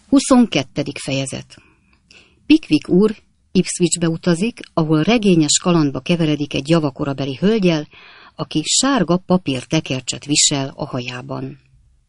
22. fejezet. Pickwick úr Ipswichbe utazik, ahol regényes kalandba keveredik egy javakorabeli hölgyel, aki sárga papírtekercset visel a hajában.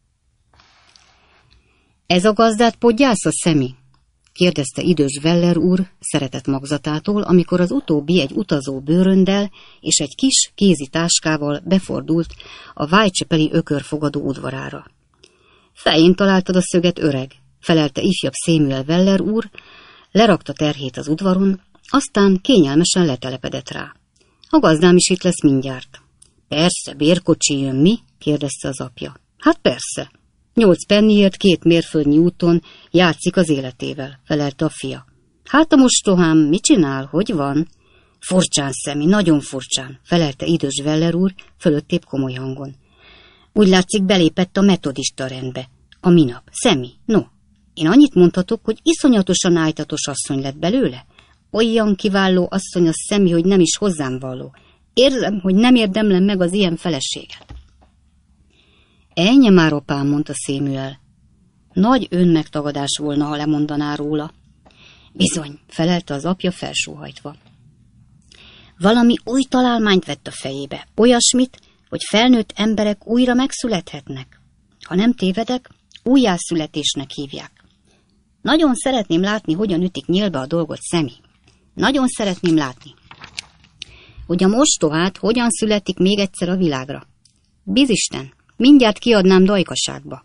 Ez a gazdát podgyásza, Szemi? kérdezte idős Weller úr szeretett magzatától, amikor az utóbbi egy utazó bőröndel és egy kis kézi táskával befordult a Whitechapel-i ökörfogadó udvarára. Fején találtad a szöget, öreg, felelte ifjabb Samuel Weller úr, lerakta terhét az udvaron, aztán kényelmesen letelepedett rá. A gazdám is itt lesz mindjárt. Persze, bérkocsi jön, mi? kérdezte az apja. Hát persze. 8 penniért 2 mérföldnyi úton játszik az életével, felelte a fia. Hát a mostohám, mit csinál, hogy van? Furcsán, Szemi, nagyon furcsán, felelte idős Weller úr, fölöttébb komoly hangon. Úgy látszik, belépett a metodista rendbe. A minap. Szemi, no, én annyit mondhatok, hogy iszonyatosan ájtatos asszony lett belőle. Olyan kiváló asszony a Szemi, hogy nem is hozzám való. Érzem, hogy nem érdemlem meg az ilyen feleséget. Ennyi már, apám, mondta Samuel. Nagy önmegtagadás volna, ha lemondaná róla. Bizony, felelte az apja felsóhajtva. Valami új találmányt vett a fejébe, olyasmit, hogy felnőtt emberek újra megszülethetnek. Ha nem tévedek, újjászületésnek hívják. Nagyon szeretném látni, hogyan ütik nyílbe a dolgot, Szemi. Nagyon szeretném látni, hogy a mostohát hogyan születik még egyszer a világra. Bizisten, mindjárt kiadnám dajkaságba.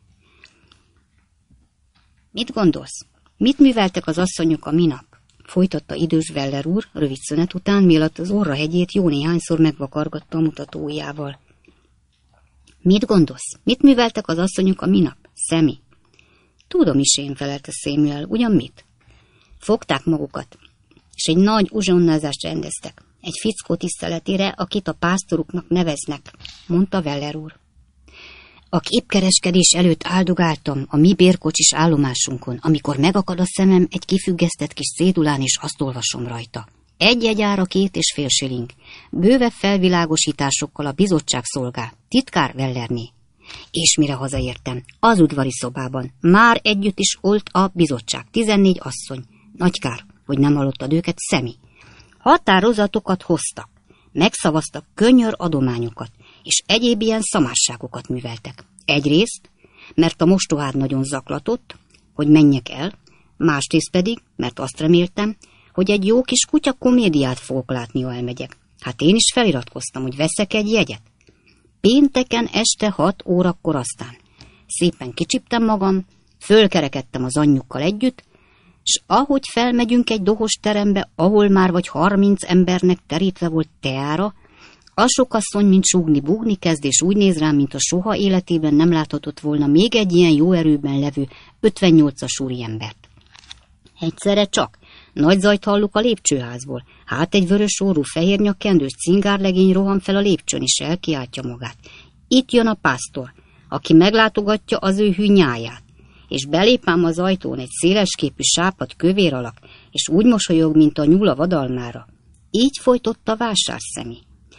Mit gondolsz? Mit műveltek az asszonyok a minap? Folytatta idős Weller úr rövid szünet után, mielőtt az orrahegyét jó néhányszor megvakargatta a mutató ujjával. Mit gondolsz? Mit műveltek az asszonyok a minap? Szemi. Tudom is én, felelte Samuel, ugyan mit? Fogták magukat, és egy nagy uzsonnázást rendeztek. Egy fickó tiszteletére, akit a pásztoruknak neveznek, mondta Weller úr. A képkereskedés előtt áldogáltam a mi bérkocsis állomásunkon, amikor megakad a szemem egy kifüggesztett kis cédulán, és azt olvasom rajta. Egy ára 2,5 shilling. Bővebb felvilágosításokkal a bizottság szolgál. Titkár Wellerné. És mire hazaértem? Az udvari szobában. Már együtt is olt a bizottság. 14 asszony. Nagy kár, hogy nem hallottad őket, Szemi. Határozatokat hoztak. Megszavaztak könnyör adományokat, és egyéb ilyen szamárságokat műveltek. Egyrészt, mert a mostohád nagyon zaklatott, hogy menjek el, másrészt pedig, mert azt reméltem, hogy egy jó kis kutya komédiát fogok látni, ha elmegyek. Hát én is feliratkoztam, hogy veszek egy jegyet. Pénteken este 6 órakor aztán. Szépen kicsiptem magam, fölkerekedtem az anyjukkal együtt, s ahogy felmegyünk egy dohos terembe, ahol már vagy 30 embernek terítve volt teára, a sokasszony, mint súgni-búgni kezd, és úgy néz rám, mint a soha életében nem láthatott volna még egy ilyen jó erőben levő 58-as úriembert. Egyszerre csak nagy zajt hallok a lépcsőházból, hát egy vörös orrú fehér nyakkendős cingárlegény rohan fel a lépcsőn, és elkiáltja magát. Itt jön a pásztor, aki meglátogatja az ő hű nyáját, és belép ám az ajtón egy szélesképű sápadt kövér alak, és úgy mosolyog, mint a nyúl a vadalmára. Így folytott a vásár, Szemi.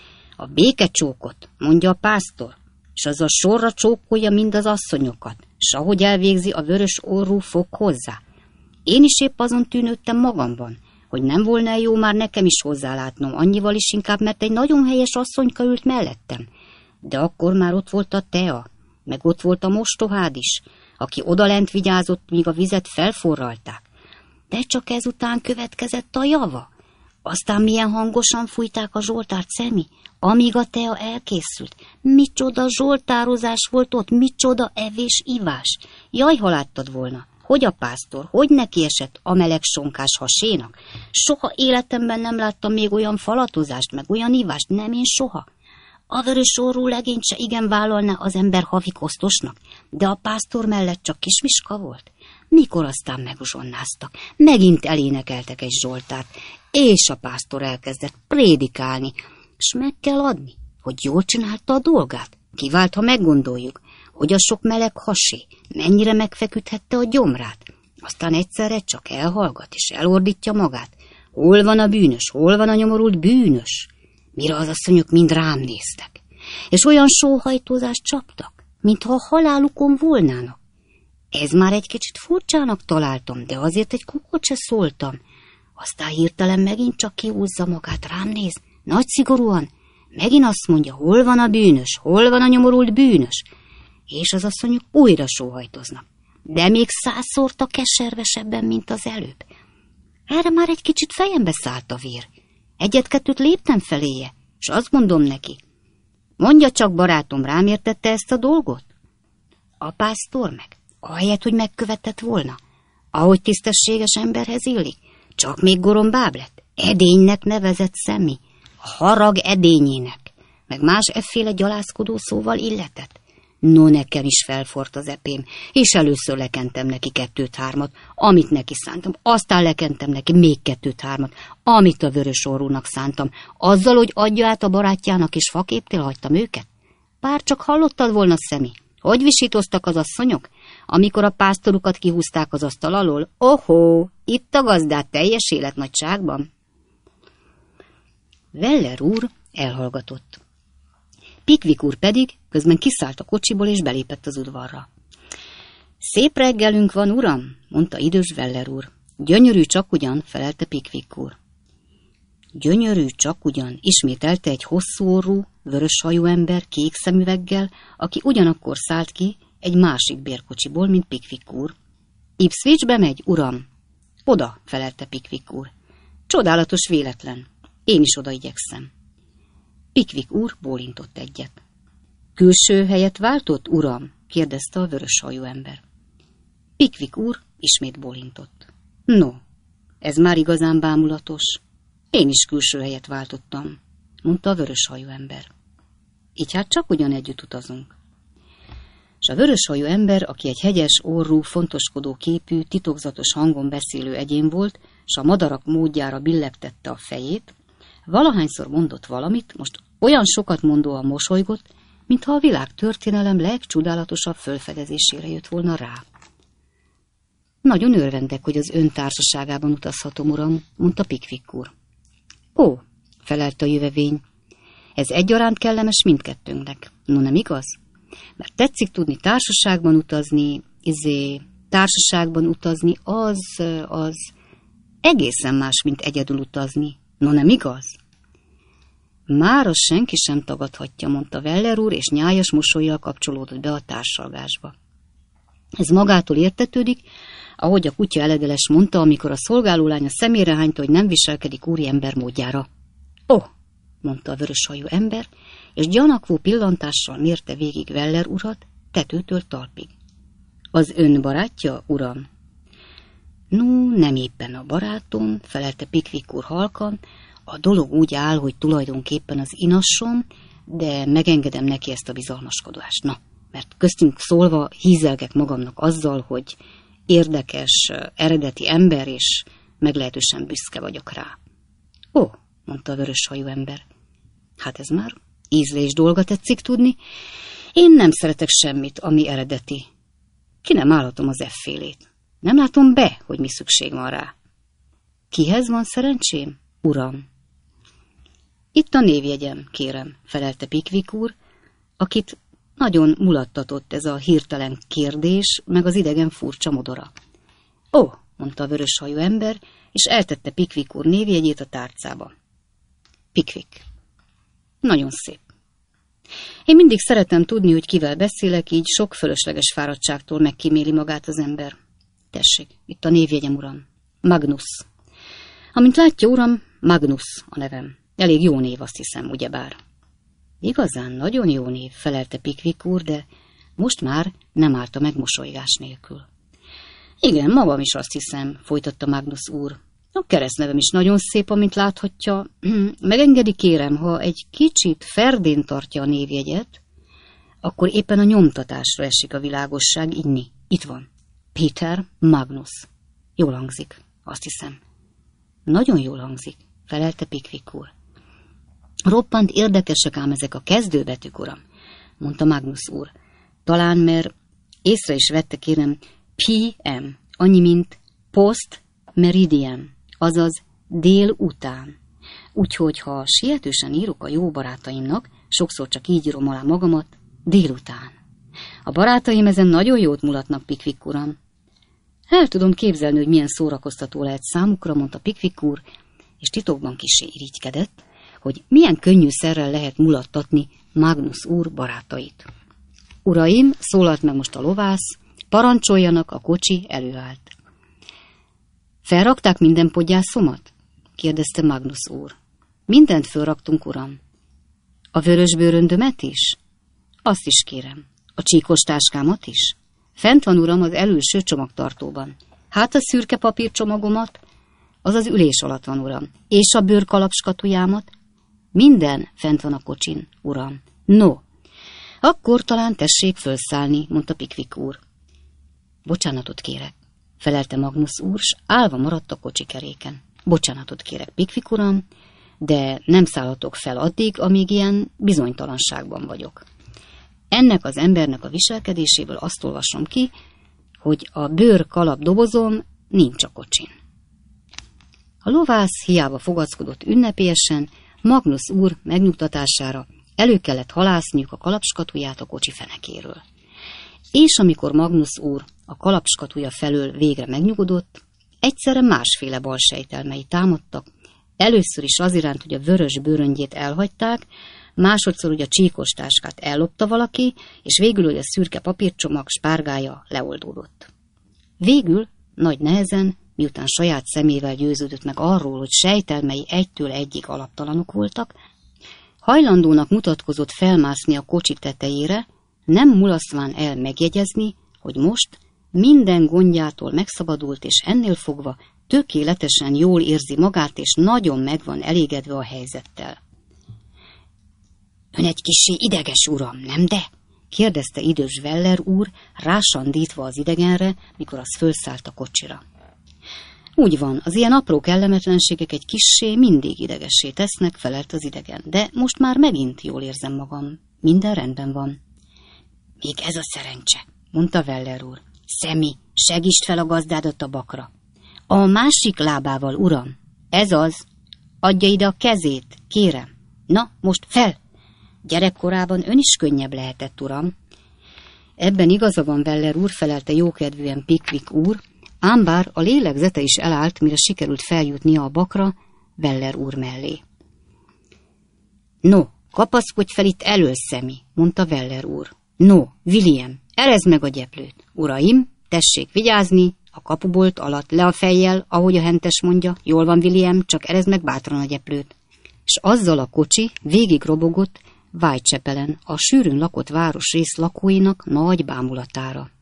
A békecsókot, mondja a pásztor, és az a sorra csókolja mind az asszonyokat, s ahogy elvégzi, a vörös orrú fog hozzá. Én is épp azon tűnődtem magamban, hogy nem volna jó már nekem is hozzálátnom, annyival is inkább, mert egy nagyon helyes asszonyka ült mellettem. De akkor már ott volt a tea, meg ott volt a mostohád is, aki odalent vigyázott, míg a vizet felforralták. De csak ezután következett a java. Aztán milyen hangosan fújták a zsoltárt, Szemi, amíg a tea elkészült. Micsoda zsoltározás volt ott, micsoda evés-ivás. Jaj, ha láttad volna, hogy a pásztor, hogy neki esett a meleg sonkás hasénak. Soha életemben nem láttam még olyan falatozást, meg olyan ivást, nem én soha. A vörös orrú legényt se igen vállalná az ember havi kosztosnak, de a pásztor mellett csak kismiska volt. Mikor aztán meguzsonnáztak, megint elénekeltek egy zsoltárt, és a pásztor elkezdett prédikálni, s meg kell adni, hogy jól csinálta a dolgát. Kivált, ha meggondoljuk, hogy a sok meleg hasé mennyire megfeküdhette a gyomrát. Aztán egyszerre csak elhallgat és elordítja magát. Hol van a bűnös, hol van a nyomorult bűnös? Mire az asszonyok mind rám néztek, és olyan sóhajtózást csaptak, mintha a halálukon volnának. Ez már egy kicsit furcsának találtam, de azért egy kukkot se szóltam. Aztán hirtelen megint csak kihúzza magát, rám néz, nagy szigorúan. Megint azt mondja, hol van a bűnös, hol van a nyomorult bűnös. És az asszonyok újra sóhajtoznak, de még 100-szor keservesebben, mint az előbb. Erre már egy kicsit fejembe szállt a vér. Egyet-kettőt léptem feléje, és azt mondom neki, mondja csak, barátom, rám értette ezt a dolgot? A pásztor meg, ahelyett, hogy megkövetett volna, ahogy tisztességes emberhez illik, csak még gorombább lett, edénynek nevezett személy, a harag edényének, meg más efféle gyalászkodó szóval illetett. No, nekem is felfort az epém, és először lekentem neki 2-3, amit neki szántam, aztán lekentem neki még 2-3, amit a vörös orrúnak szántam, azzal, hogy adja át a barátjának, és faképtél hagytam őket. Bár csak hallottad volna, Szemi, hogy visítoztak az asszonyok, amikor a pásztorukat kihúzták az asztal alól? Ohó, itt a gazdát teljes életnagyságban. Weller úr elhallgatott. Pickwick úr pedig közben kiszállt a kocsiból és belépett az udvarra. Szép reggelünk van, uram, mondta idős Weller úr. Gyönyörű csak ugyan, felelte Pickwick úr. Gyönyörű csak ugyan, ismételte egy hosszú orrú, vörös hajú ember kék szemüveggel, aki ugyanakkor szállt ki egy másik bérkocsiból, mint Pickwick úr. Ipswichbe megy, uram? Oda, felelte Pickwick úr. Csodálatos véletlen. Én is oda igyekszem. Pickwick úr bólintott egyet. Külső helyet váltott, uram? kérdezte a vörös hajú ember. Pickwick úr ismét bólintott. No, ez már igazán bámulatos. Én is külső helyet váltottam, mondta a vörös hajú ember. Így hát csak ugyan együtt utazunk. És a vörös hajú ember, aki egy hegyes orrú, fontoskodó képű, titokzatos hangon beszélő egyén volt, s a madarak módjára billegtette a fejét, valahányszor mondott valamit, most olyan sokat mondóan mosolygott, mintha a világ történelem legcsodálatosabb fölfedezésére jött volna rá. Nagyon örvendek, hogy az ön társaságában utazhatom, uram, mondta Pickwick úr. Ó, felelt a jövevény, ez egyaránt kellemes mindkettőnknek. No, nem igaz? Mert tetszik tudni társaságban utazni, az egészen más, mint egyedül utazni. No, nem igaz? Már azt senki sem tagadhatja, mondta Weller úr, és nyájas mosollyal kapcsolódott be a társalgásba. Ez magától értetődik, ahogy a kutya eledeles mondta, amikor a szolgálólánya szemére hányta, hogy nem viselkedik úri ember módjára. Mondta a vöröshajú ember, és gyanakvó pillantással mérte végig Weller urat, tetőtől talpig. Az ön barátja, uram? No, nem éppen a barátom, felelte Pickwick úr halkan, a dolog úgy áll, hogy tulajdonképpen az inasom, de megengedem neki ezt a bizalmaskodást. Na, mert köztünk szólva hízelgek magamnak azzal, hogy érdekes, eredeti ember, és meglehetősen büszke vagyok rá. Mondta a vöröshajú ember. Hát ez már ízlés dolga, tetszik tudni. Én nem szeretek semmit, ami eredeti. Ki nem állhatom az effélét. Nem látom be, hogy mi szükség van rá. Kihez van szerencsém, uram? Itt a névjegyem, kérem, felelte Pickwick úr, akit nagyon mulattatott ez a hirtelen kérdés, meg az idegen furcsa modora. Mondta a vöröshajú ember, és eltette Pickwick úr névjegyét a tárcába. Pickwick. Nagyon szép. Én mindig szeretem tudni, hogy kivel beszélek, így sok fölösleges fáradtságtól megkíméli magát az ember. Tessék, itt a névjegyem, uram. Magnus. Amint látja, uram, Magnus a nevem. Elég jó név, azt hiszem, ugyebár. Igazán nagyon jó név, felelte Pickwick úr, de most már nem állta meg mosolygás nélkül. Igen, magam is azt hiszem, folytatta Magnus úr. A keresztnevem is nagyon szép, amint láthatja. Megengedi, kérem, ha egy kicsit ferdén tartja a névjegyet, akkor éppen a nyomtatásra esik a világosság inni. Itt van. Peter Magnus. Jól hangzik, azt hiszem. Nagyon jól hangzik, felelte Pickwick úr. Roppant érdekesek ám ezek a kezdőbetűk, uram, mondta Magnus úr. Talán, mert észre is vette, kérem, PM, annyi, mint post meridian, azaz dél után. Úgyhogy, ha sietősen írok a jó barátaimnak, sokszor csak így írom alá magamat, délután. A barátaim ezen nagyon jót mulatnak, Pickwick uram. El tudom képzelni, hogy milyen szórakoztató lehet számukra, mondta Pickwick úr, és titokban kissé irigykedett, hogy milyen könnyűszerrel lehet mulattatni Magnus úr barátait. Uraim, szólalt meg most a lovász, parancsoljanak, a kocsi előállt. Felrakták minden podgyászomat? Kérdezte Magnus úr. Mindent fölraktunk, uram. A vörös bőröndömet is? Azt is kérem. A csíkos táskámat is? Fent van, uram, az előső csomagtartóban. Hát a szürke papírcsomagomat? Az az ülés alatt van, uram. És a bőrkalapskatujámat? Minden fent van a kocsin, uram. No, akkor talán tessék fölszállni, mondta Pickwick úr. Bocsánatot kérek, felelte Magnus úr, s állva maradt a kocsikeréken. Bocsánatot kérek, Pickwick uram, de nem szállhatok fel addig, amíg ilyen bizonytalanságban vagyok. Ennek az embernek a viselkedéséből azt olvasom ki, hogy a bőrkalap dobozom nincs a kocsin. A lovász hiába fogackodott ünnepélyesen, Magnus úr megnyugtatására elő kellett halászniuk a kalapskatuját a kocsi fenekéről. És amikor Magnus úr a kalapskatuja felől végre megnyugodott, egyszerre másféle balsejtelmei támadtak, először is az iránt, hogy a vörös bőröngyét elhagyták, másodszor, hogy a csíkos táskát ellopta valaki, és végül, hogy a szürke papírcsomag spárgája leoldódott. Végül, nagy nehezen, miután saját szemével győződött meg arról, hogy sejtelmei egytől egyig alaptalanok voltak, hajlandónak mutatkozott felmászni a kocsi tetejére, nem mulasztván el megjegyezni, hogy most minden gondjától megszabadult, és ennél fogva tökéletesen jól érzi magát, és nagyon meg van elégedve a helyzettel. Ön egy kissé ideges, uram, nem de? Kérdezte idős Weller úr, rásandítva az idegenre, mikor az fölszállt a kocsira. Úgy van, az ilyen apró kellemetlenségek egy kissé mindig idegessé tesznek, felelt az idegen, de most már megint jól érzem magam. Minden rendben van. Még ez a szerencse, mondta Weller úr. Szemi, segítsd fel a gazdádat a bakra. A másik lábával, uram. Ez az. Adja ide a kezét, kérem. Na, most fel! Gyerekkorában ön is könnyebb lehetett, uram. Ebben igaza van, Weller úr, felelte jókedvűen Pickwick úr, ám bár a lélegzete is elállt, mire sikerült feljutnia a bakra Weller úr mellé. No, kapaszkodj fel itt elől, Szemi, mondta Weller úr. No, William, erezd meg a gyeplőt. Uraim, tessék vigyázni, a kapubolt alatt le a fejjel, ahogy a hentes mondja. Jól van, William, csak erezd meg bátran a gyeplőt. És azzal a kocsi végig robogott Whitechapelen, a sűrűn lakott városrész lakóinak nagy bámulatára.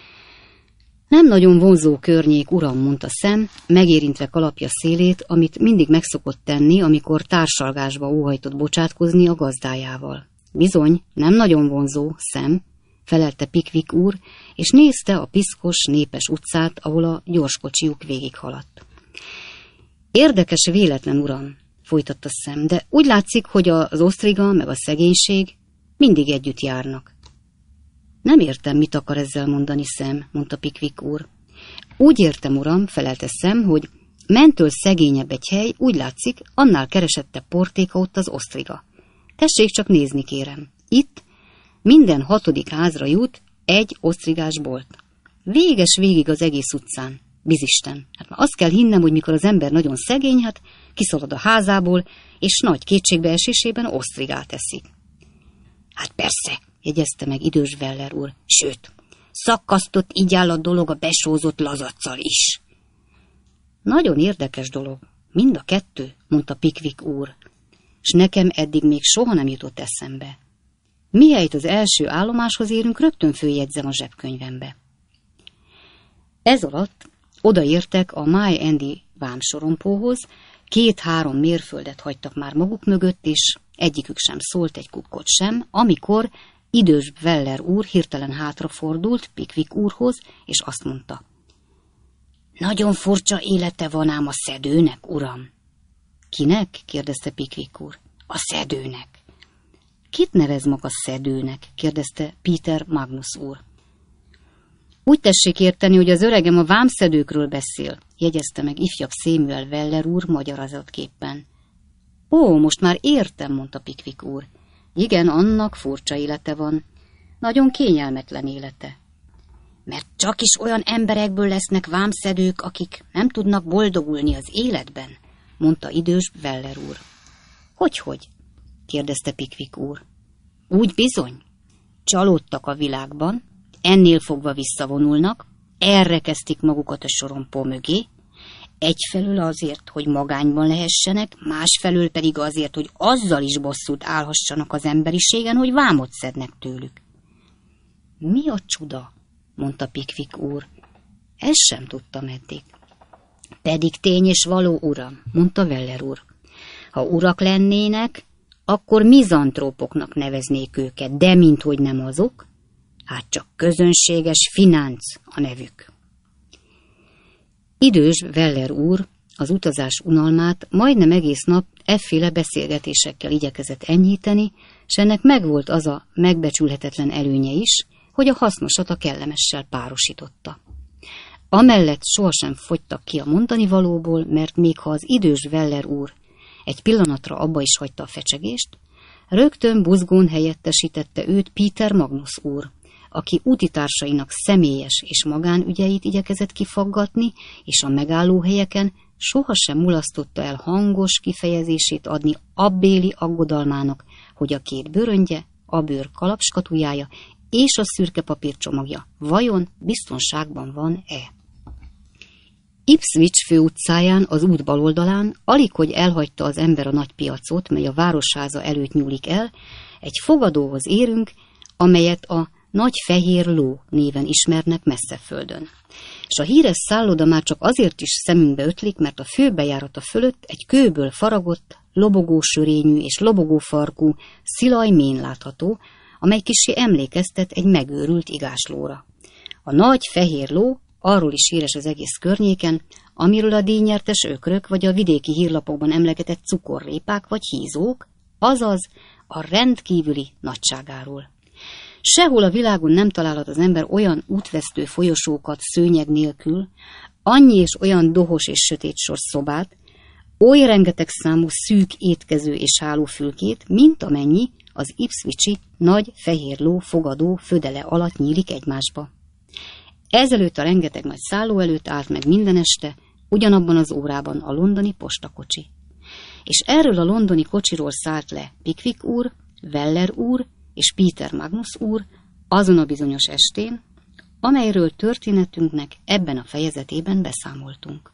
Nem nagyon vonzó környék, uram, mondta Sam, megérintve kalapja szélét, amit mindig megszokott tenni, amikor társalgásba óhajtott bocsátkozni a gazdájával. Bizony, nem nagyon vonzó, Sam, felelte Pickwick úr, és nézte a piszkos, népes utcát, ahol a gyorskocsiuk végighaladt. Érdekes véletlen, uram, folytatta Sam, de úgy látszik, hogy az osztriga meg a szegénység mindig együtt járnak. Nem értem, mit akar ezzel mondani, Sam, mondta Pickwick úr. Úgy értem, uram, felelte Sam, hogy mentől szegényebb egy hely, úgy látszik, annál keresettebb portéka ott az osztriga. Tessék csak nézni, kérem. Itt minden 6. házra jut egy osztrigás bolt. Véges végig az egész utcán. Bizisten, hát már azt kell hinnem, hogy mikor az ember nagyon szegény, hát kiszalad a házából, és nagy kétségbeesésében osztrigát eszik. Hát persze, jegyezte meg idős Weller úr, sőt, szakasztott így áll a dolog a besózott lazacsal is. Nagyon érdekes dolog, mind a kettő, mondta Pickwick úr, s nekem eddig még soha nem jutott eszembe. Mihelyt az első állomáshoz érünk, rögtön följegyzem a zsebkönyvembe. Ez alatt odaértek a My Andy vámsorompóhoz, 2-3 mérföldet hagytak már maguk mögött, és egyikük sem szólt egy kukkot sem, amikor idős Weller úr hirtelen hátrafordult Pickwick úrhoz, és azt mondta. Nagyon furcsa élete van ám a szedőnek, uram. Kinek? kérdezte Pickwick úr. A szedőnek. Kit nevez maga szedőnek? kérdezte Peter Magnus úr. Úgy tessék érteni, hogy az öregem a vámszedőkről beszél, jegyezte meg ifjabb Samuel Weller úr magyarázatképpen. Ó, most már értem, mondta Pickwick úr. Igen, annak furcsa élete van. nagyon kényelmetlen élete. Mert csak is olyan emberekből lesznek vámszedők, akik nem tudnak boldogulni az életben, mondta idős Weller úr. Hogy? kérdezte Pickwick úr. Úgy bizony. Csalódtak a világban, ennél fogva visszavonulnak, elrekeztik magukat a sorompó mögé, egyfelől azért, hogy magányban lehessenek, másfelől pedig azért, hogy azzal is bosszút állhassanak az emberiségen, hogy vámot szednek tőlük. Mi a csuda? Mondta Pickwick úr. Ezt sem tudtam eddig. Pedig tény és való, uram, mondta Weller úr. Ha urak lennének, akkor mizantrópoknak neveznék őket, de minthogy nem azok, hát csak közönséges finánc a nevük. Idős Weller úr az utazás unalmát majdnem egész nap efféle beszélgetésekkel igyekezett enyhíteni, s ennek megvolt az a megbecsülhetetlen előnye is, hogy a hasznosat a kellemessel párosította. Amellett sohasem fogytak ki a mondani valóból, mert még ha az idős Weller úr egy pillanatra abba is hagyta a fecsegést, rögtön buzgón helyettesítette őt Peter Magnus úr, aki útitársainak személyes és magánügyeit igyekezett kifaggatni, és a megállóhelyeken sohasem mulasztotta el hangos kifejezését adni abbéli aggodalmának, hogy a két bőröngye, a bőr kalapskatujája és a szürke papírcsomagja vajon biztonságban van-e. Ipswich főutcáján, az út baloldalán, alighogy elhagyta az ember a nagy piacot, mely a városháza előtt nyúlik el, egy fogadóhoz érünk, amelyet a Nagy Fehér Ló néven ismernek Messzeföldön. És a híres szálloda már csak azért is szemünkbe ötlik, mert a főbejárata fölött egy kőből faragott, lobogó sörényű és lobogó farkú szilaj mén látható, amely kissé emlékeztet egy megőrült igáslóra. A Nagy Fehér Ló arról is híres az egész környéken, amiről a díjnyertes ökrök vagy a vidéki hírlapokban emlegetett cukorrépák vagy hízók, azaz a rendkívüli nagyságáról. Sehol a világon nem találhat az ember olyan útvesztő folyosókat szőnyeg nélkül, annyi és olyan dohos és sötét szobát, oly rengeteg számú szűk étkező és hálófülkét, mint amennyi az ipswichi Nagy Fehér Ló fogadó födele alatt nyílik egymásba. Ezelőtt a rengeteg nagy szálló előtt állt meg minden este, ugyanabban az órában a londoni postakocsi. És erről a londoni kocsiról szállt le Pickwick úr, Weller úr és Peter Magnus úr azon a bizonyos estén, amelyről történetünknek ebben a fejezetében beszámoltunk.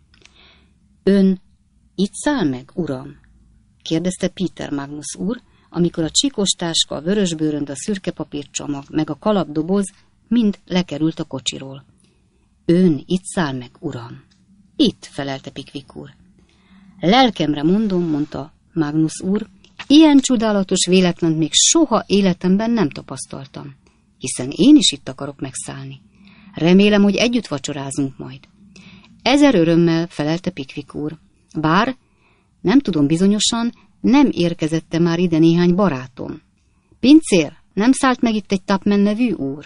Ön itt száll meg, uram? kérdezte Peter Magnus úr, amikor a csikos táska, a vörösbőrönd, a szürke papírcsomag meg a kalapdoboz mind lekerült a kocsiról. Ön itt száll meg, uram? Itt, felelte Pickwick úr. Lelkemre mondom, mondta Magnus úr, ilyen csodálatos véletlent még soha életemben nem tapasztaltam, hiszen én is itt akarok megszállni. Remélem, hogy együtt vacsorázunk majd. Ezer örömmel, felelte Pickwick úr. Bár, nem tudom bizonyosan, nem érkezette már ide néhány barátom. Pincér, nem szállt meg itt egy Tupman nevű úr?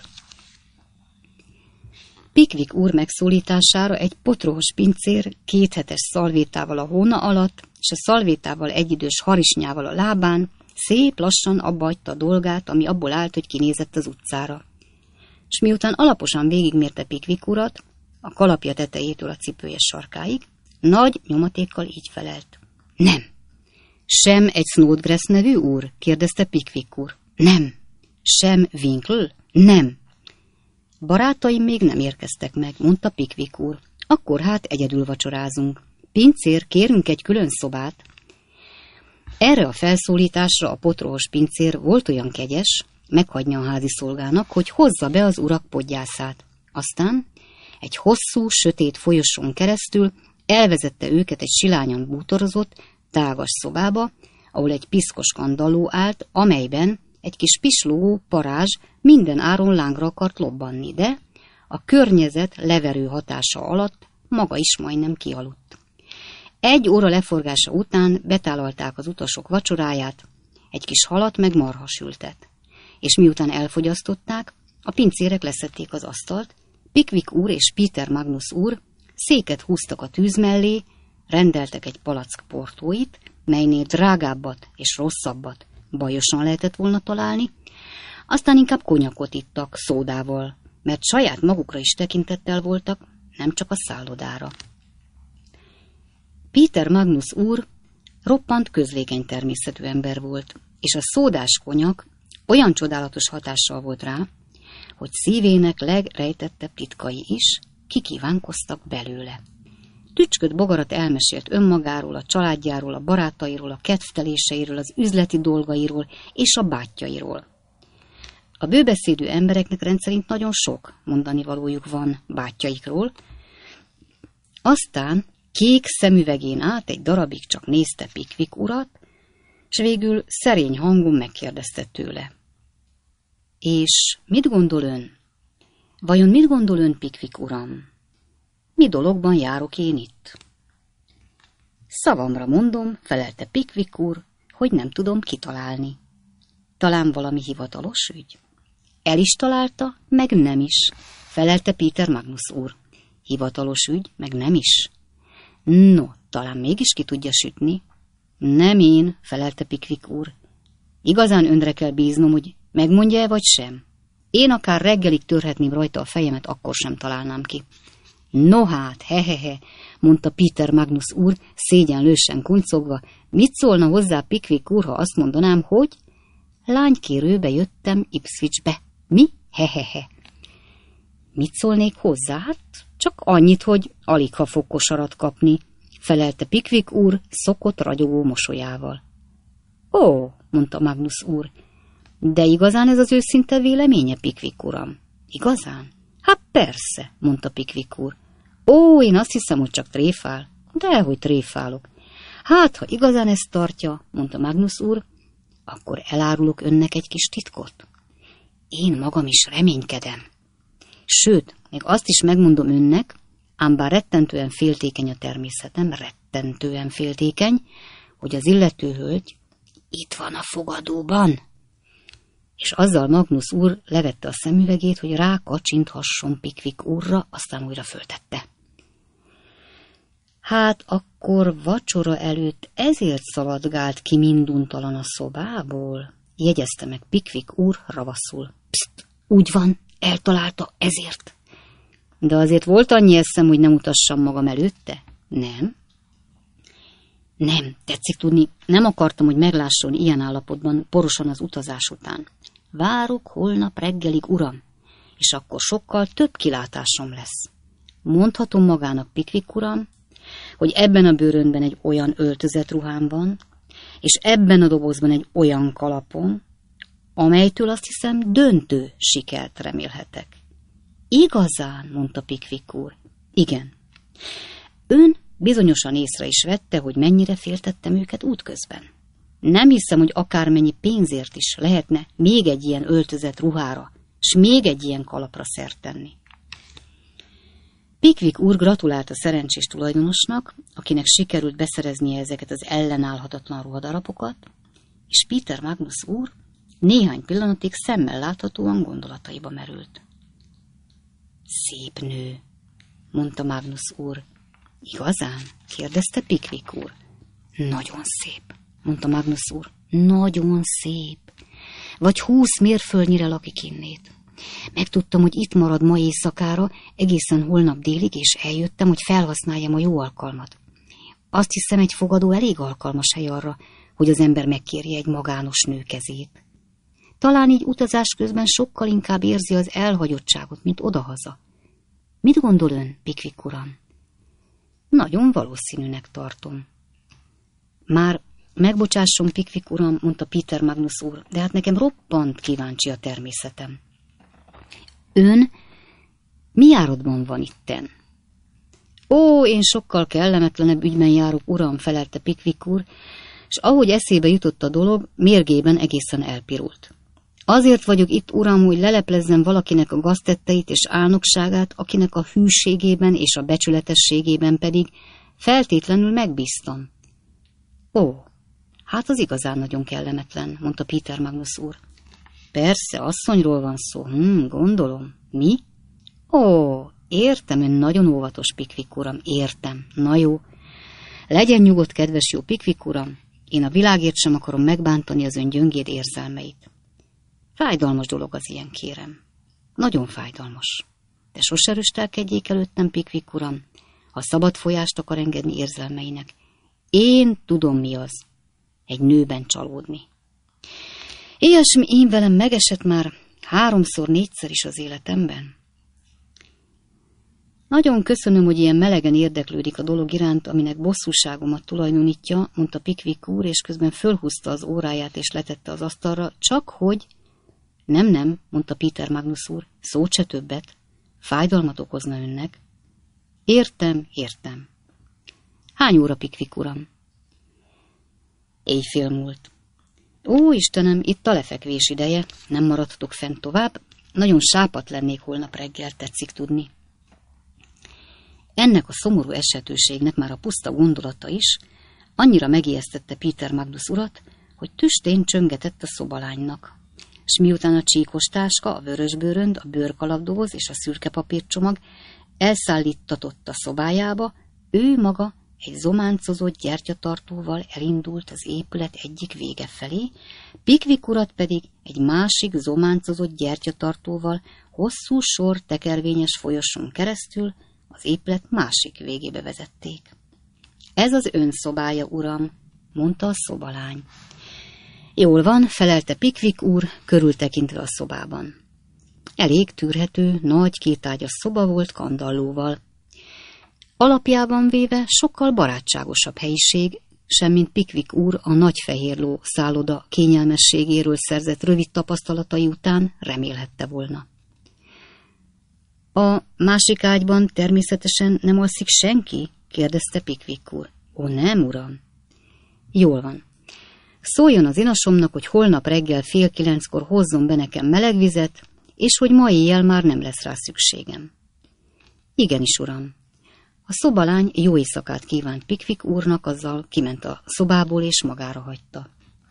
Pickwick úr megszólítására egy potrohos pincér 2 hetes szalvétával a hóna alatt, és a szalvétával egyidős harisnyával a lábán szép lassan abbahagyta a dolgát, ami abból állt, hogy kinézett az utcára. És miután alaposan végigmérte Pickwick urat, a kalapja tetejétől a cipője sarkáig, nagy nyomatékkal így felelt. Nem. Sem egy Snodgrass nevű úr? kérdezte Pickwick úr. Nem. Sem Winkle? Nem. Barátaim még nem érkeztek meg, mondta Pickwick úr. Akkor hát egyedül vacsorázunk. Pincér, kérünk egy külön szobát. Erre a felszólításra a potrohos pincér volt olyan kegyes, meghagyja a házi szolgának, hogy hozza be az urak podgyászát. Aztán egy hosszú, sötét folyosón keresztül elvezette őket egy silányan bútorozott, tágas szobába, ahol egy piszkos kandalló állt, amelyben egy kis pislogó parázs minden áron lángra akart lobbanni, de a környezet leverő hatása alatt maga is majdnem kialudt. 1 óra leforgása után betálalták az utasok vacsoráját, egy kis halat meg marhasültet, és miután elfogyasztották, a pincérek leszették az asztalt, Pickwick úr és Peter Magnus úr széket húztak a tűz mellé, rendeltek egy palack portóit, melynél drágábbat és rosszabbat bajosan lehetett volna találni, Aztán inkább konyakot ittak szódával, mert saját magukra is tekintettel voltak, nem csak a szállodára. Peter Magnus úr roppant közlékeny természetű ember volt, és a szódás konyak olyan csodálatos hatással volt rá, hogy szívének legrejtettebb titkai is kikívánkoztak belőle. Tücskött bogarat elmesélt önmagáról, a családjáról, a barátairól, a kedvteléseiről, az üzleti dolgairól és a bátyjairól. A bőbeszédű embereknek rendszerint nagyon sok mondanivalójuk van bátyjaikról, aztán kék szemüvegén át egy darabig csak nézte Pickwick urat, s végül szerény hangon megkérdezte tőle. És mit gondol ön? Vajon mit gondol ön, Pickwick uram? Mi dologban járok én itt? Szavamra mondom, felelte Pickwick úr, hogy nem tudom kitalálni. Talán valami hivatalos ügy? El is találta, meg nem is, felelte Peter Magnus úr. Hivatalos ügy, meg nem is. No, talán mégis ki tudja sütni. Nem én, felelte Pickwick úr. Igazán önre kell bíznom, hogy megmondja-e vagy sem. Én akár reggelig törhetném rajta a fejemet, akkor sem találnám ki. No hát, hehehe, mondta Peter Magnus úr, szégyenlősen kuncogva. Mit szólna hozzá Pickwick úr, ha azt mondanám, hogy lánykérőbe jöttem Ipswichbe. Mi? Hehehe. Mit szólnék hozzá? Hát csak annyit, hogy alig ha fog kosarat kapni, felelte Pickwick úr szokott ragyogó mosolyával. Ó, mondta Magnus úr, de igazán ez az őszinte véleménye, Pickwick uram? Igazán? Hát persze, mondta Pickwick úr. Ó, én azt hiszem, hogy csak tréfál. Dehogy tréfálok. Hát, ha igazán ezt tartja, mondta Magnus úr, akkor elárulok önnek egy kis titkot. Én magam is reménykedem. Sőt, még azt is megmondom önnek, ám bár rettentően féltékeny a természetem, rettentően féltékeny, hogy az illető hölgy itt van a fogadóban. És azzal Magnus úr levette a szemüvegét, hogy rákacsinthasson Pickwick úrra, aztán újra föltette. Hát akkor vacsora előtt ezért szaladgált ki minduntalan a szobából, jegyezte meg Pickwick úr ravaszul. Pszt, úgy van, eltalálta, ezért. De azért volt annyi eszem, hogy nem mutassam magam előtte? Nem. Nem, tetszik tudni, nem akartam, hogy meglásson ilyen állapotban porosan az utazás után. Várok holnap reggelig, uram, és akkor sokkal több kilátásom lesz. Mondhatom magának, Pickwick uram, hogy ebben a bőrönben egy olyan öltözetruhám van, és ebben a dobozban egy olyan kalapom, amelytől azt hiszem döntő sikert remélhetek. Igazán, mondta Pickwick úr. Igen. Ön bizonyosan észre is vette, hogy mennyire féltettem őket útközben. Nem hiszem, hogy akármennyi pénzért is lehetne még egy ilyen öltözet ruhára, s még egy ilyen kalapra szert tenni. Pickwick úr gratulált a szerencsés tulajdonosnak, akinek sikerült beszereznie ezeket az ellenállhatatlan ruhadarapokat, és Peter Magnus úr néhány pillanatig szemmel láthatóan gondolataiba merült. Szép nő, mondta Magnus úr. Igazán? Kérdezte Pickwick úr. Nagyon szép, mondta Magnus úr. Nagyon szép. Vagy 20 mérföldnyire lakik innét. Megtudtam, hogy itt marad ma éjszakára, egészen holnap délig, és eljöttem, hogy felhasználjam a jó alkalmat. Azt hiszem, egy fogadó elég alkalmas hely arra, hogy az ember megkérje egy magános nő kezét. Talán így utazás közben sokkal inkább érzi az elhagyottságot, mint odahaza. Mit gondol ön, Pickwick uram? Nagyon valószínűnek tartom. Már megbocsásson, Pickwick uram, mondta Peter Magnus úr, de hát nekem roppant kíváncsi a természetem. Ön mi járatban van itten? Ó, én sokkal kellemetlenebb ügyben járok, uram, felelte Pickwick úr, és ahogy eszébe jutott a dolog, mérgében egészen elpirult. Azért vagyok itt, uram, hogy leleplezzem valakinek a gaztetteit és álnokságát, akinek a hűségében és a becsületességében pedig feltétlenül megbíztam. Ó, hát az igazán nagyon kellemetlen, mondta Peter Magnus úr. Persze, asszonyról van szó, gondolom. Mi? Ó, értem, ön nagyon óvatos, Pickwick uram, értem. Na jó. Legyen nyugodt, kedves jó Pickwick uram, én a világért sem akarom megbántani az ön gyöngéd érzelmeit. Fájdalmas dolog az ilyen, kérem. Nagyon fájdalmas. De sose röstelkedjék előttem, Pickwick uram, ha szabad folyást akar engedni érzelmeinek. Én tudom, mi az. Egy nőben csalódni. Ilyesmi én velem megesett már 3-4-szer is az életemben. Nagyon köszönöm, hogy ilyen melegen érdeklődik a dolog iránt, aminek bosszúságomat tulajdonítja, mondta Pickwick úr, és közben fölhúzta az óráját és letette az asztalra, csak hogy... Nem, mondta Peter Magnus úr, szót se többet. Fájdalmat okozna önnek. Értem. Hány óra, Pickwick uram? Éjfél múlt. Ó, Istenem, itt a lefekvés ideje, nem maradhatok fent tovább, nagyon sápadt lennék holnap reggel, tetszik tudni. Ennek a szomorú esetőségnek már a puszta gondolata is annyira megijesztette Peter Magnus urat, hogy tüstén csöngetett a szobalánynak, s miután a csíkos táska, a vörösbőrönd, a bőrkalapdoboz és a szürke papírcsomag elszállítatott a szobájába, ő maga egy zománcozott gyertyatartóval elindult az épület egyik vége felé, Pickwick urat pedig egy másik zománcozott gyertyatartóval hosszú sor tekervényes folyosón keresztül az épület másik végébe vezették. Ez az ön szobája, uram, mondta a szobalány. Jól van, felelte Pickwick úr, körültekintve a szobában. Elég tűrhető, nagy kétágyas szoba volt kandallóval. Alapjában véve sokkal barátságosabb helyiség, semmint Pickwick úr a Nagyfehérló szálloda kényelmességéről szerzett rövid tapasztalatai után remélhette volna. A másik ágyban természetesen nem alszik senki? Kérdezte Pickwick úr. Ó, nem, uram. Jól van. Szóljon az inasomnak, hogy holnap reggel 8:30 hozzon be nekem meleg vizet, és hogy ma éjjel már nem lesz rá szükségem. Igenis, uram. A szobalány jó éjszakát kívánt Pickwick úrnak, azzal kiment a szobából és magára hagyta.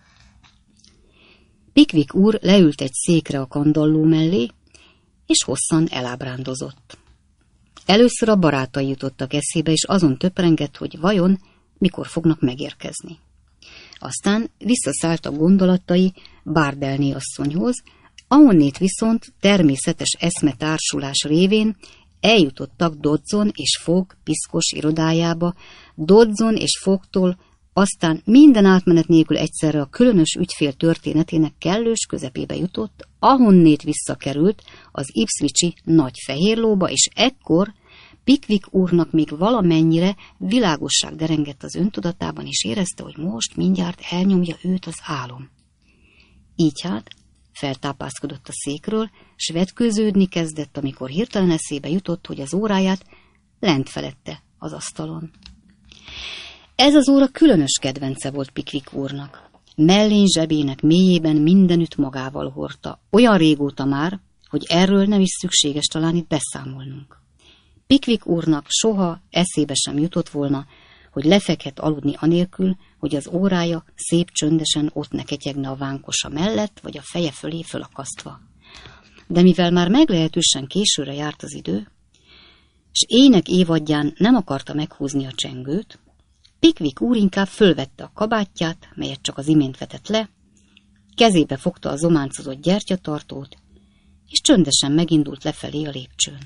Pickwick úr leült egy székre a kandalló mellé, és hosszan elábrándozott. Először a barátai jutottak eszébe, és azon töprengett, hogy vajon mikor fognak megérkezni. Aztán visszaszállt a gondolatai Bardelné asszonyhoz, ahonnét viszont természetes eszmetársulás révén eljutottak Dodson és Fogg piszkos irodájába, Dodson és Foggtól aztán minden átmenet nélkül egyszerre a különös ügyfél történetének kellős közepébe jutott, ahonnét visszakerült az Ipswichi Nagyfehérlóba, és ekkor Pickwick úrnak még valamennyire világosság derengett az öntudatában, és érezte, hogy most mindjárt elnyomja őt az álom. Így hát feltápászkodott a székről, s vetkőződni kezdett, amikor hirtelen eszébe jutott, hogy az óráját lent felette az asztalon. Ez az óra különös kedvence volt Pickwick úrnak. Mellén zsebének mélyében mindenütt magával hordta, olyan régóta már, hogy erről nem is szükséges talán itt beszámolnunk. Pickwick úrnak soha eszébe sem jutott volna, hogy lefekhet aludni anélkül, hogy az órája szép csöndesen ott ne ketyegne a vánkosa mellett, vagy a feje fölé fölakasztva. De mivel már meglehetősen későre járt az idő, s ének évadján nem akarta meghúzni a csengőt, Pickwick úr inkább fölvette a kabátját, melyet csak az imént vetett le, kezébe fogta a zománcozott gyertyatartót, és csöndesen megindult lefelé a lépcsőn.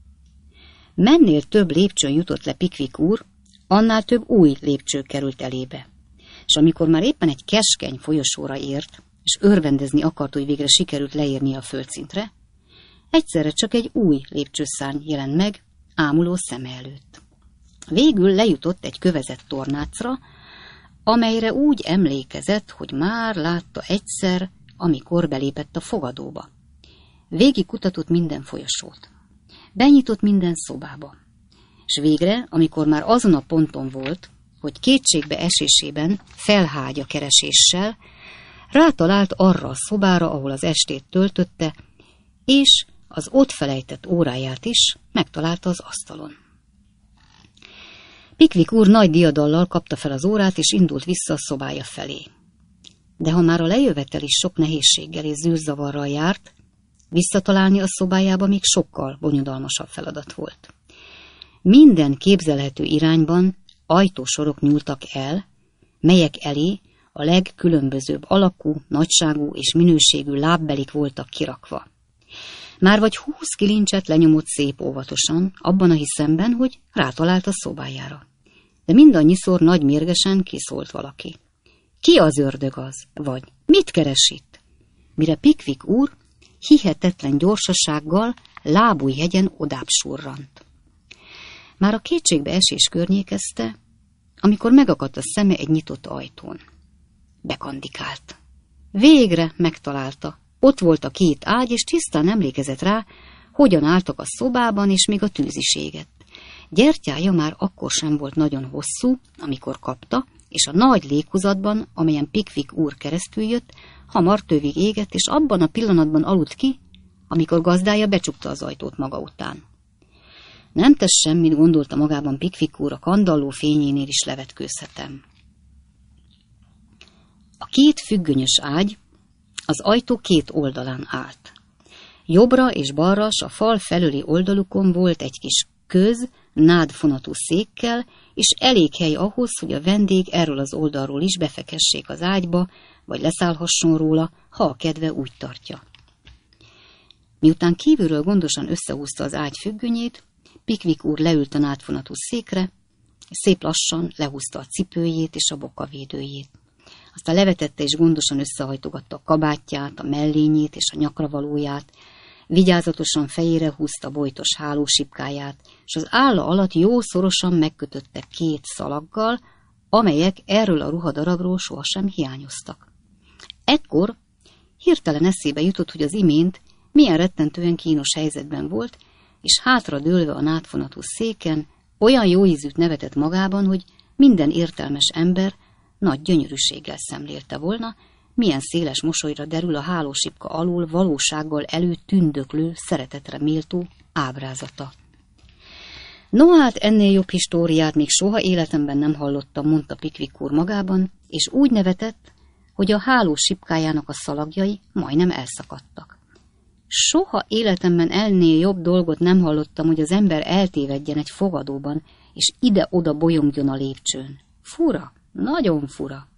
Mennél több lépcsőn jutott le Pickwick úr, annál több új lépcső került elébe. És amikor már éppen egy keskeny folyosóra ért, és örvendezni akart, hogy végre sikerült leérni a földszintre, egyszerre csak egy új lépcsőszárny jelent meg ámuló szeme előtt. Végül lejutott egy kövezett tornácra, amelyre úgy emlékezett, hogy már látta egyszer, amikor belépett a fogadóba. Végig kutatott minden folyosót. Benyitott minden szobába. És végre, amikor már azon a ponton volt, hogy kétségbe esésében felhágya kereséssel, rátalált arra a szobára, ahol az estét töltötte, és az ott felejtett óráját is megtalálta az asztalon. Pickwick úr nagy diadallal kapta fel az órát, és indult vissza a szobája felé. De ha már a lejövetel is sok nehézséggel és zűrzavarral járt, visszatalálni a szobájába még sokkal bonyodalmasabb feladat volt. Minden képzelhető irányban ajtósorok nyúltak el, melyek elé A legkülönbözőbb alakú, nagyságú és minőségű lábbelik voltak kirakva. Már vagy 20 kilincset lenyomott szép óvatosan, abban a hiszemben, hogy rátalált a szobájára. De mindannyiszor nagy mérgesen kiszólt valaki. Ki az ördög az? Vagy mit keres itt? Mire Pickwick úr hihetetlen gyorsasággal lábújhegyen odább surrant. Már a kétségbe esés környékezte, amikor megakadt a szeme egy nyitott ajtón. Bekandikált. Végre megtalálta. Ott volt a két ágy, és tisztán emlékezett rá, hogyan álltak a szobában, és még a tűz is égett. Gyertyája már akkor sem volt nagyon hosszú, amikor kapta, és a nagy léghuzatban, amelyen Pickwick úr keresztül jött, hamar tövig égett, és abban a pillanatban aludt ki, amikor gazdája becsukta az ajtót maga után. Nem tesz semmit, gondolta magában Pickwick úr, a kandalló fényénél is levetkőzhetem. A két függönyös ágy az ajtó két oldalán állt. Jobbra és balra s a fal felüli oldalukon volt egy kis köz, nádfonatú székkel, és elég hely ahhoz, hogy a vendég erről az oldalról is befekessék az ágyba, vagy leszállhasson róla, ha a kedve úgy tartja. Miután kívülről gondosan összehúzta az ágy függönyét, Pickwick úr leült a nádfonatú székre, és szép lassan lehúzta a cipőjét és a bokavédőjét. Aztán levetette és gondosan összehajtogatta a kabátját, a mellényét és a nyakravalóját, vigyázatosan fejére húzta bojtos hálósipkáját, és az álla alatt jó szorosan megkötötte két szalaggal, amelyek erről a ruhadarabról sohasem hiányoztak. Ekkor hirtelen eszébe jutott, hogy az imént milyen rettentően kínos helyzetben volt, és hátra dőlve a nádfonatú széken olyan jó ízűt nevetett magában, hogy minden értelmes ember nagy gyönyörűséggel szemlélte volna, milyen széles mosolyra derül a hálósipka alól valósággal előtündöklő, szeretetre méltó ábrázata. No hát ennél jobb históriát még soha életemben nem hallottam, mondta Pickwick úr magában, és úgy nevetett, hogy a hálósipkájának a szalagjai majdnem elszakadtak. Soha életemben ennél jobb dolgot nem hallottam, hogy az ember eltévedjen egy fogadóban, és ide-oda bolyongjon a lépcsőn. Fura, nagyon fura.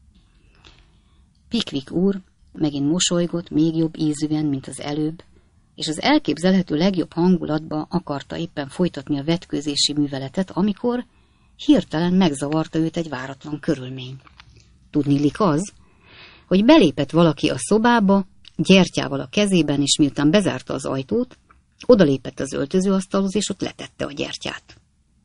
Pickwick úr megint mosolygott, még jobb ízűen, mint az előbb, és az elképzelhető legjobb hangulatba akarta éppen folytatni a vetkőzési műveletet, amikor hirtelen megzavarta őt egy váratlan körülmény. Tudniillik az, hogy belépett valaki a szobába, gyertyával a kezében, és miután bezárta az ajtót, odalépett az öltözőasztalhoz, és ott letette a gyertyát.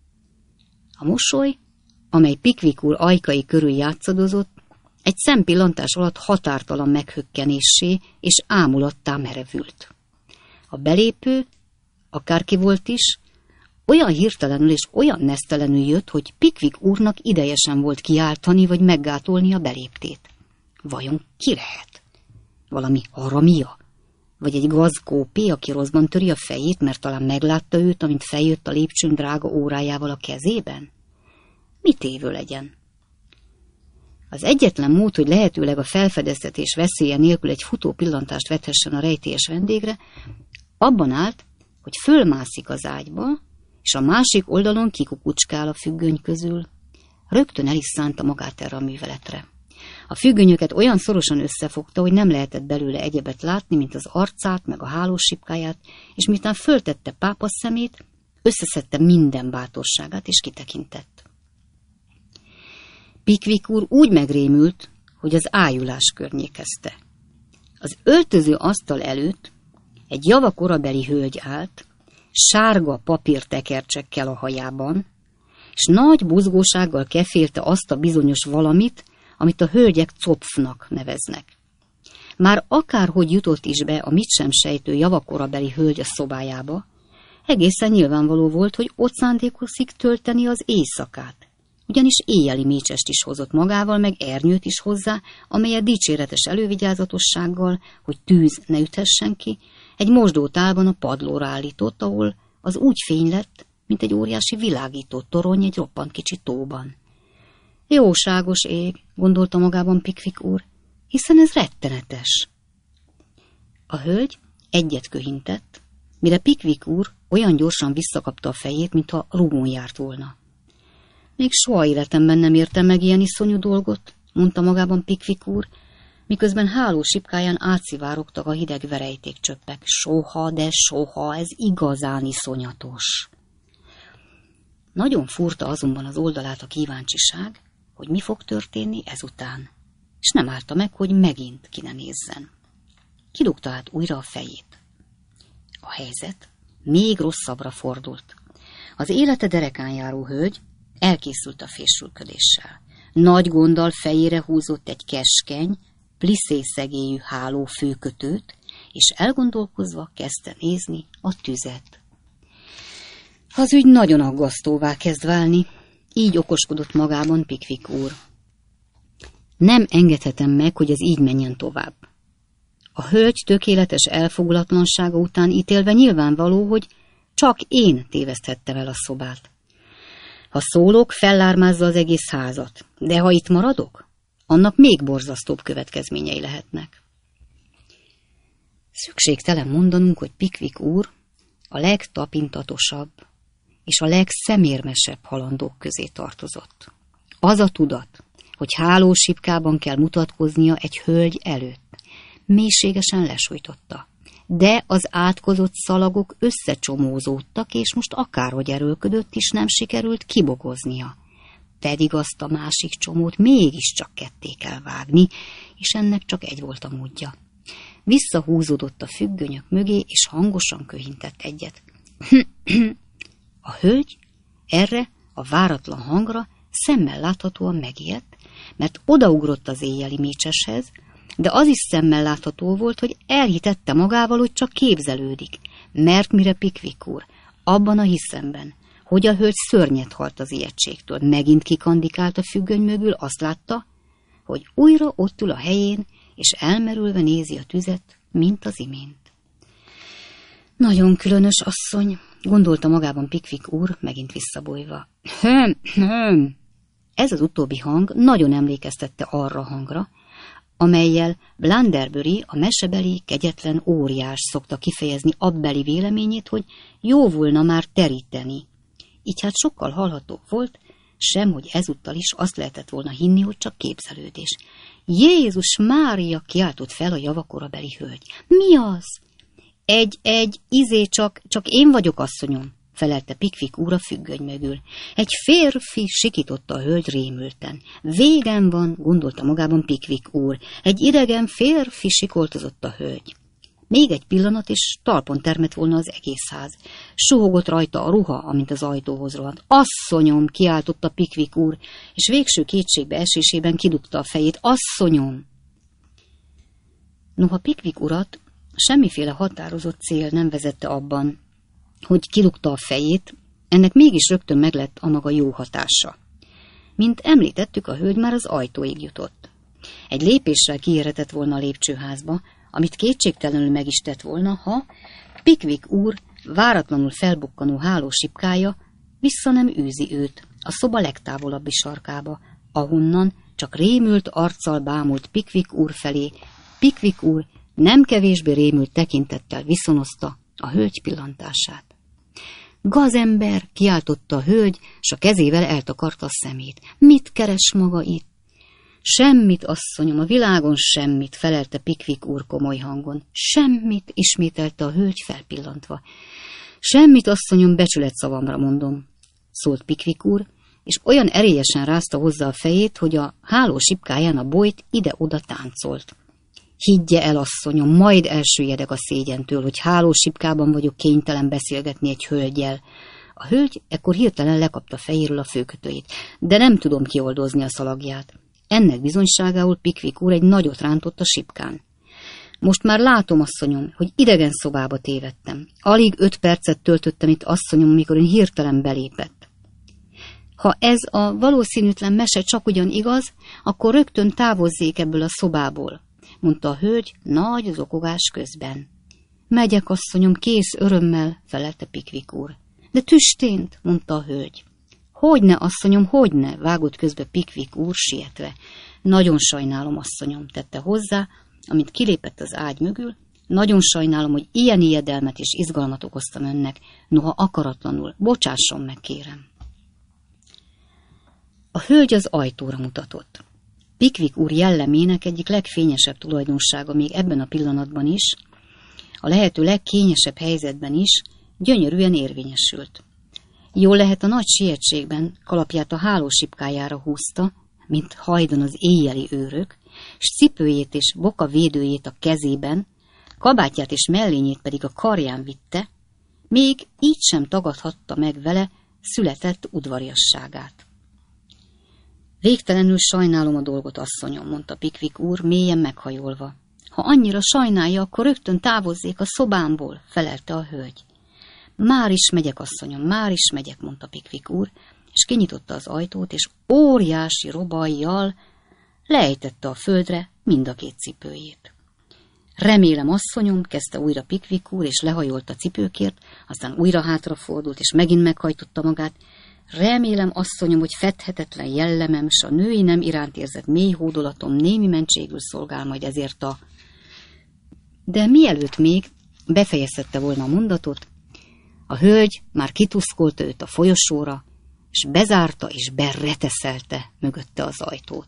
A mosoly, amely Pickwick úr ajkai körül játszadozott, egy szempillantás alatt határtalan meghökkenéssé és ámulattá merevült. A belépő, akárki volt is, olyan hirtelenül és olyan nesztelenül jött, hogy Pickwick úrnak ideje sem volt kiáltani vagy meggátolni a beléptét. Vajon ki lehet? Valami haramia? Vagy egy gazkópé, aki rosszban töri a fejét, mert talán meglátta őt, amint feljött a lépcsőn drága órájával a kezében? Mit tévő legyen? Az egyetlen mód, hogy lehetőleg a felfedeztetés veszélye nélkül egy futó pillantást vethessen a rejtélyes vendégre, abban állt, hogy fölmászik az ágyba, és a másik oldalon kikukucskál a függöny közül. Rögtön el is szánta magát erre a műveletre. A függönyöket olyan szorosan összefogta, hogy nem lehetett belőle egyebet látni, mint az arcát, meg a hálósipkáját, és miután föltette pápa szemét, összeszedte minden bátorságát, és kitekintett. Pickwick úr úgy megrémült, hogy az ájulás környékezte. Az öltöző asztal előtt egy javakorabeli hölgy állt, sárga papírtekercsekkel a hajában, és nagy buzgósággal kefélte azt a bizonyos valamit, amit a hölgyek copfnak neveznek. Már akárhogy jutott is be a mit sem sejtő javakorabeli hölgy a szobájába, egészen nyilvánvaló volt, hogy ott szándékozik tölteni az éjszakát, ugyanis éjjeli mécsest is hozott magával, meg ernyőt is hozzá, amelyet dicséretes elővigyázatossággal, hogy tűz ne üthessen ki, egy mosdótálban a padlóra állított, ahol az úgy fény lett, mint egy óriási világító torony egy roppant kicsi tóban. Jóságos ég, gondolta magában Pickwick úr, hiszen ez rettenetes. A hölgy egyet köhintett, mire Pickwick úr olyan gyorsan visszakapta a fejét, mintha rugón járt volna. Még soha életemben nem értem meg ilyen iszonyú dolgot, mondta magában Pickwick úr, miközben hálósipkáján átszivárogtak a hideg verejtékcsöppek. Soha, de soha, ez igazán iszonyatos. Nagyon furta azonban az oldalát a kíváncsiság, hogy mi fog történni ezután, és nem állta meg, hogy megint ki ne nézzen. Kidugta át újra a fejét. A helyzet még rosszabbra fordult. Az élete derekán járó hölgy elkészült a fésülködéssel. Nagy gonddal fejére húzott egy keskeny, pliszészegélyű hálófőkötőt, és elgondolkozva kezdte nézni a tüzet. Az ügy nagyon aggasztóvá kezd válni, így okoskodott magában Pickwick úr. Nem engedhetem meg, hogy ez így menjen tovább. A hölgy tökéletes elfogulatlansága után ítélve nyilvánvaló, hogy csak én téveszthettem el a szobát. Ha szólok, fellármázza az egész házat, de ha itt maradok, annak még borzasztóbb következményei lehetnek. Szükségtelen mondanunk, hogy Pickwick úr a legtapintatosabb és a legszemérmesebb halandók közé tartozott. Az a tudat, hogy hálósipkában kell mutatkoznia egy hölgy előtt, mélységesen lesújtotta, de az átkozott szalagok összecsomózódtak, és most akárhogy erőlködött is, nem sikerült kibogoznia. Pedig azt a másik csomót mégiscsak ketté kell vágni, és ennek csak egy volt a módja. Visszahúzódott a függönyök mögé, és hangosan köhintett egyet. A hölgy erre a váratlan hangra szemmel láthatóan megijedt, mert odaugrott az éjjeli mécseshez, de az is szemmel látható volt, hogy elhitette magával, hogy csak képzelődik, mert mire Pickwick úr abban a hiszemben, hogy a hölgy szörnyet halt az ijegységtől, megint kikandikált a függöny mögül, azt látta, hogy újra ott ül a helyén, és elmerülve nézi a tüzet, mint az imént. Nagyon különös asszony, gondolta magában Pickwick úr, megint visszabújva. Ez az utóbbi hang nagyon emlékeztette arra a hangra, amellyel Blunderbury, a mesebeli kegyetlen óriás szokta kifejezni abbeli véleményét, hogy jó volna már teríteni. Így hát sokkal hallhatóbb volt, sem, hogy ezúttal is azt lehetett volna hinni, hogy csak képzelődés. Jézus Mária, kiáltott fel a javakorabeli hölgy. Mi az? Csak én vagyok, asszonyom, felelte Pickwick úr a függöny mögül. Egy férfi, sikította a hölgy rémülten. Végem van, gondolta magában Pickwick úr. Egy idegen férfi, sikoltozott a hölgy. Még egy pillanat, és talpon termett volna az egész ház. Suhogott rajta a ruha, amint az ajtóhoz rohant. Asszonyom, kiáltotta Pickwick úr, és végső kétségbe esésében kidugta a fejét. Asszonyom! Noha Pickwick urat semmiféle határozott cél nem vezette abban, hogy kilugta a fejét, ennek mégis rögtön meglett a maga jó hatása. Mint említettük, a hölgy már az ajtóig jutott. Egy lépéssel kiérhetett volna a lépcsőházba, amit kétségtelenül meg is tett volna, ha Pickwick úr váratlanul felbukkanó hálósipkája vissza nem űzi őt a szoba legtávolabbi sarkába, ahonnan csak rémült arccal bámult Pickwick úr felé. Pickwick úr nem kevésbé rémült tekintettel viszonozta a hölgy pillantását. Gazember, kiáltotta a hölgy, s a kezével eltakarta a szemét. Mit keres maga itt? Semmit, asszonyom, a világon semmit, felelte Pickwick úr komoly hangon. Semmit, ismételte a hölgy felpillantva. Semmit, asszonyom, becsületszavamra mondom, szólt Pickwick úr, és olyan erélyesen rázta hozzá a fejét, hogy a háló sipkáján a bojt ide-oda táncolt. Higgye el, asszonyom, majd elsüllyedek a szégyentől, hogy hálósipkában vagyok kénytelen beszélgetni egy hölggyel. A hölgy ekkor hirtelen lekapta fejéről a főkötőjét, de nem tudom kioldozni a szalagját. Ennek bizonyságául Pickwick úr egy nagyot rántott a sipkán. Most már látom, asszonyom, hogy idegen szobába tévedtem. Alig 5 percet töltöttem itt, asszonyom, amikor ön hirtelen belépett. Ha ez a valószínűtlen mese csak ugyan igaz, akkor rögtön távozzék ebből a szobából, mondta a hölgy nagy zokogás közben. Megyek, asszonyom, kész örömmel, felelte Pickwick úr. De tüstént, mondta a hölgy. Hogyne, asszonyom, hogyne, vágott közbe Pickwick úr sietve. Nagyon sajnálom, asszonyom, tette hozzá, amint kilépett az ágy mögül. Nagyon sajnálom, hogy ilyen ijedelmet és izgalmat okoztam önnek, noha akaratlanul. Bocsásson meg, kérem. A hölgy az ajtóra mutatott. Pickwick úr jellemének egyik legfényesebb tulajdonsága még ebben a pillanatban is, a lehető legkényesebb helyzetben is gyönyörűen érvényesült. Jól lehet a nagy sietségben kalapját a hálósipkájára húzta, mint hajdan az éjjeli őrök, s cipőjét és bokavédőjét a kezében, kabátját és mellényét pedig a karján vitte, még így sem tagadhatta meg vele született udvariasságát. Végtelenül sajnálom a dolgot, asszonyom, mondta Pickwick úr, mélyen meghajolva. Ha annyira sajnálja, akkor rögtön távozzék a szobámból, felelte a hölgy. Már is megyek, asszonyom, már is megyek, mondta Pickwick úr, és kinyitotta az ajtót, és óriási robajjal leejtette a földre mind a két cipőjét. Remélem, asszonyom, kezdte újra Pickwick úr, és lehajolt a cipőkért, aztán újra hátrafordult, és megint meghajtotta magát. Remélem, asszonyom, hogy fedhetetlen jellemem, s a női nem iránt érzett mély hódolatom némi mentségül szolgál majd ezért a... De mielőtt még befejezhette volna a mondatot, a hölgy már kituszkolta őt a folyosóra, és bezárta és bereteszelte mögötte az ajtót.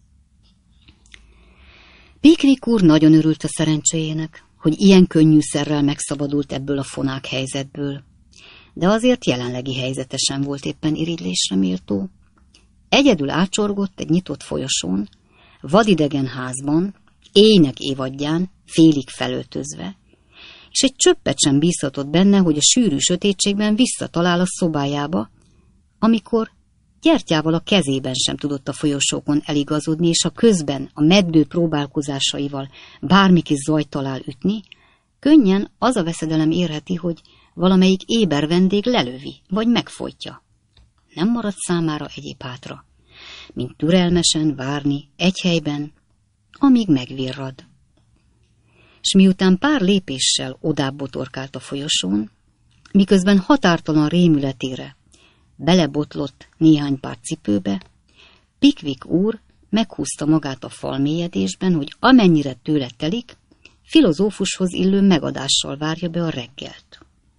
Pickwick úr nagyon örült a szerencséjének, hogy ilyen könnyűszerrel megszabadult ebből a fonák helyzetből, de azért jelenlegi helyzete sem volt éppen irigylésre méltó. Egyedül átsorgott egy nyitott folyosón, vadidegen házban, éjnek évadján, félig felöltözve, és egy csöppet sem bízhatott benne, hogy a sűrű sötétségben visszatalál a szobájába, amikor gyertyával a kezében sem tudott a folyosókon eligazodni, és a közben a meddő próbálkozásaival bármi kis zajt talál ütni, könnyen az a veszedelem érheti, hogy valamelyik éber vendég lelövi, vagy megfojtja. Nem marad számára egyéb hátra, mint türelmesen várni egy helyben, amíg megvirrad. S miután pár lépéssel odább botorkált a folyosón, miközben határtalan rémületére belebotlott néhány pár cipőbe, Pickwick úr meghúzta magát a falmélyedésben, hogy amennyire tőle telik, filozófushoz illő megadással várja be a reggelt.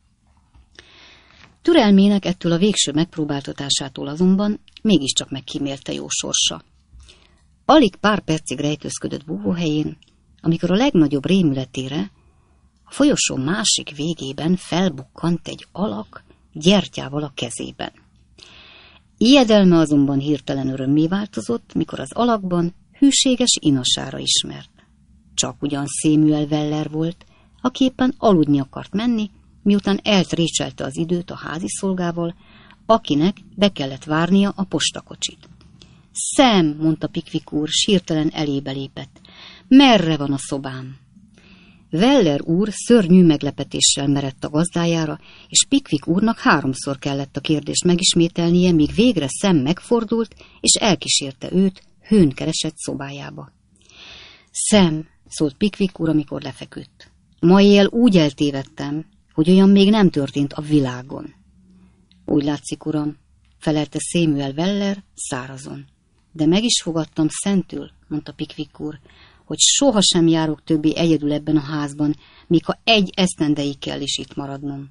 Türelmének ettől a végső megpróbáltatásától azonban mégiscsak megkímélte jó sorsa. Alig pár percig rejtőzködött búvóhelyén, amikor a legnagyobb rémületére a folyosó másik végében felbukkant egy alak gyertyával a kezében. Ijedelme azonban hirtelen örömmé változott, mikor az alakban hűséges inasára ismert. Csak ugyan Samuel Weller volt, aki éppen aludni akart menni, miután eltrécselte az időt a háziszolgával, akinek be kellett várnia a postakocsit. Sam, mondta Pickwick úr, s hirtelen elébe lépett. Merre van a szobám? Weller úr szörnyű meglepetéssel merett a gazdájára, és Pickwick úrnak 3-szor kellett a kérdést megismételnie, míg végre Sam megfordult, és elkísérte őt hőn keresett szobájába. Sam, szólt Pickwick úr, amikor lefeküdt. Ma éjjel úgy eltévedtem, hogy olyan még nem történt a világon. Úgy látszik, uram, felelte Samuel Weller szárazon. De meg is fogadtam szentül, mondta Pickwick úr, hogy sohasem járok többé egyedül ebben a házban, még ha egy esztendeig kell is itt maradnom.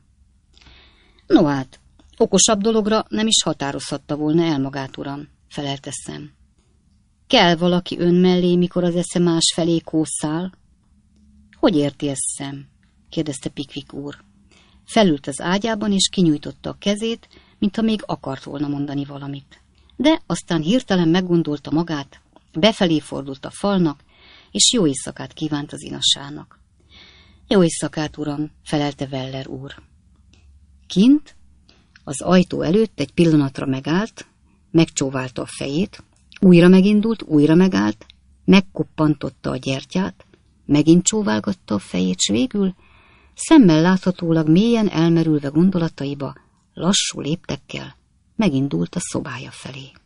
No hát, okosabb dologra nem is határozhatta volna el magát, uram, felelte Sam. Kell valaki ön mellé, mikor az esze más felé kószál? Hogy érti ezt, Sam? kérdezte Pickwick úr. Felült az ágyában, és kinyújtotta a kezét, mintha még akart volna mondani valamit. De aztán hirtelen meggondolta magát, befelé fordult a falnak, és jó éjszakát kívánt az inasának. Jó éjszakát, uram, felelte Weller úr. Kint, az ajtó előtt egy pillanatra megállt, megcsóválta a fejét, újra megindult, újra megállt, megkoppantotta a gyertyát, megint csóválgatta a fejét, s végül szemmel láthatólag mélyen elmerülve gondolataiba, lassú léptekkel megindult a szobája felé.